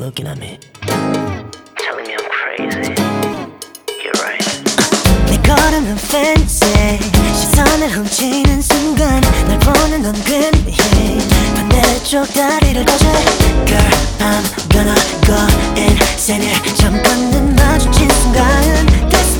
looking at me, telling me I'm crazy. You're right. 내 걸음은 fancy 시선을 훔치는 순간 날 보는 건 근해 반대쪽 다리를 거져 Girl, I'm gonna go insane 잠깐 눈 마주친 순간 That's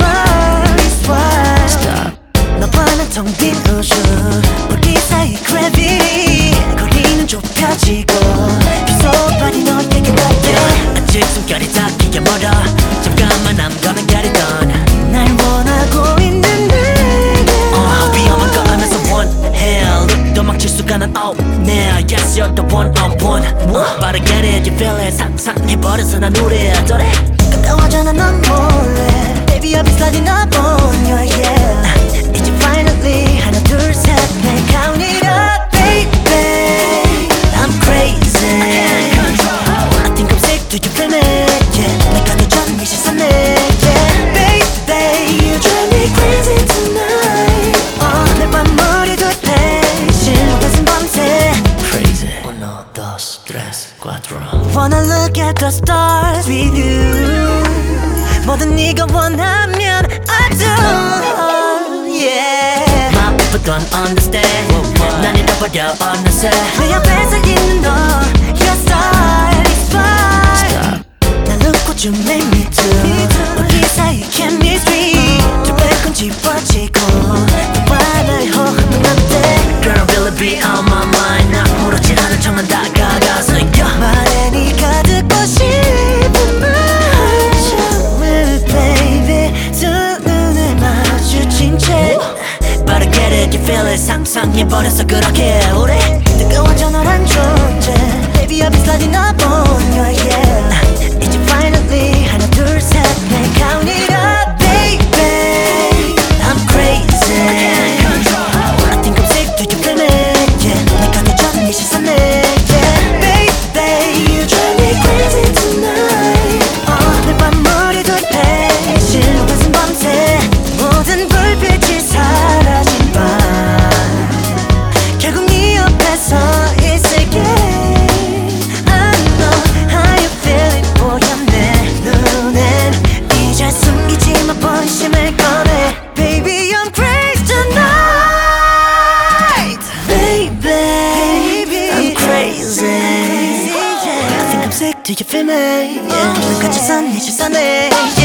why Stop 너와는 텅 빈 우주 우리 사이 gravity 거리는 좁혀지고 비속발이 너에게 닿게 아직 숨결이 닿기가 멀어 잠깐만 I'm gonna get it done 날 원하고 있는 내게 위험한 거 알면서 원해 룩도 막 질수가는 out now Yes you're the one on one 빠르게 get it you feel it 상상해버려서 난 우려더래 가까워져나 넌 몰래 Baby I'll be sliding up on your yeah 이제 finally 하나 둘 셋 내 count it up baby I'm crazy I think I'm sick do you feel me yeah 내가 더 전 네 시선에 yeah baby you drive me crazy tonight 매일 밤 머리도 패신 가슴 밤새 Crazy uno dos tres cuatro Wanna look at the stars with you 뭐든 네가 원하면 I do yeah But don't understand 난 잃어버려 어느새 내 옆에서 있는 너 Your style is fine 날 look what you make me do 우리 사이 chemistry 두 배꼽 짚어지고 너와 나의 호흡은 어때 Girl really be on my mind 나 모르지 않은 척만 다가가서 이겨 말해 네가 듣고 싶은 말 처음에 baby 두 눈을 마주친 채 But I get it, you feel it 상상해버려서 그렇게 오래 뜨거워져 너란 존재 Baby I'll be sliding up on your yeah 이제 finally 하나 둘 셋 내 count it up baby I'm crazy I think I'm sick do you feel me yeah 내가 더 전 네 시선에 yeah baby you drive me crazy tonight 매일 밤 머리도 패신 가슴 밤새 모든 불빛이 사라진 밤 결국 네 옆에 서 있을게 I know how you feel it 보여 내 눈엔 이제 숨기지 마 본심을 꺼내 Baby I'm crazy tonight Baby I'm crazy I think I'm sick do you feel me yeah 난 갇혀서 네 시선에